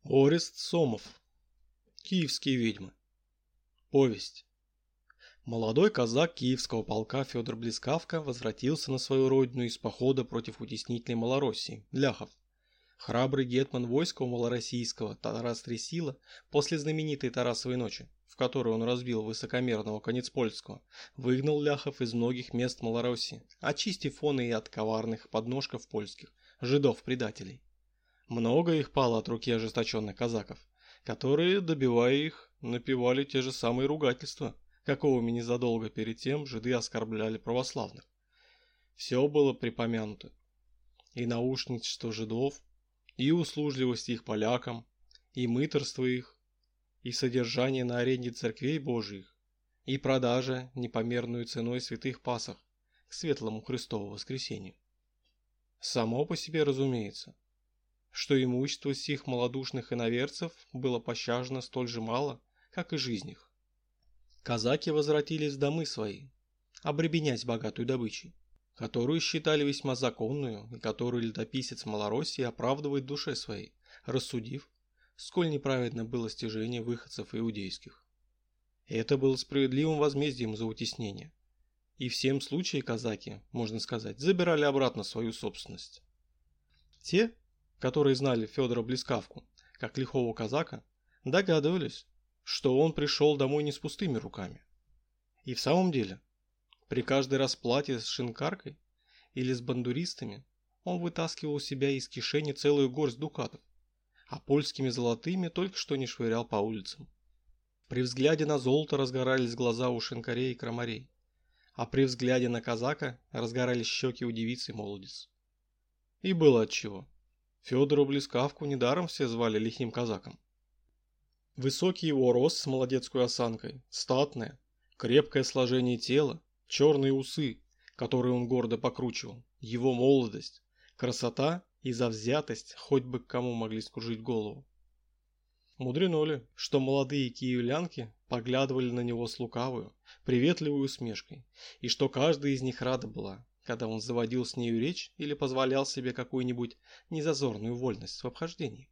Орест Сомов. Киевские ведьмы. Повесть. Молодой казак Киевского полка Федор Блескавка возвратился на свою родину из похода против утеснительной Малороссии, ляхов. Храбрый гетман войска малороссийского Тарас Тресила после знаменитой Тарасовой ночи, в которой он разбил высокомерного Конецпольского, выгнал ляхов из многих мест Малороссии, очистив он и от коварных подножков польских, жидов-предателей. Много их пало от руки ожесточенных казаков, которые, добивая их, напевали те же самые ругательства, каковыми незадолго перед тем жиды оскорбляли православных. Все было припомянуто. И наушничество жидов, и услужливость их полякам, и мыторство их, и содержание на арене церквей Божиих, и продажа непомерную ценой святых пасах к светлому Христову воскресению. Само по себе разумеется, что имущество сих малодушных иноверцев было пощажено столь же мало, как и жизнь их. Казаки возвратились в домы свои, обребенять богатую добычей, которую считали весьма законную и которую летописец Малороссии оправдывает в душе своей, рассудив, сколь неправедно было стяжение выходцев иудейских. Это было справедливым возмездием за утеснение, и в всем случае казаки, можно сказать, забирали обратно свою собственность. Те, которые знали Федора Блескавку, как лихого казака, догадывались, что он пришел домой не с пустыми руками. И в самом деле, при каждой расплате с шинкаркой или с бандуристами, он вытаскивал у себя из кишени целую горсть дукатов, а польскими золотыми только что не швырял по улицам. При взгляде на золото разгорались глаза у шинкарей и крамарей, а при взгляде на казака разгорались щеки у девиц и молодец. И было отчего. Федору Блескавку недаром все звали лихим казаком. Высокий его рост с молодецкой осанкой, статное, крепкое сложение тела, черные усы, которые он гордо покручивал, его молодость, красота и завзятость хоть бы к кому могли скружить голову. Мудрено ли, что молодые киевлянки поглядывали на него с лукавою, приветливой усмешкой, и что каждая из них рада была, когда он заводил с нею речь или позволял себе какую-нибудь незазорную вольность в обхождении.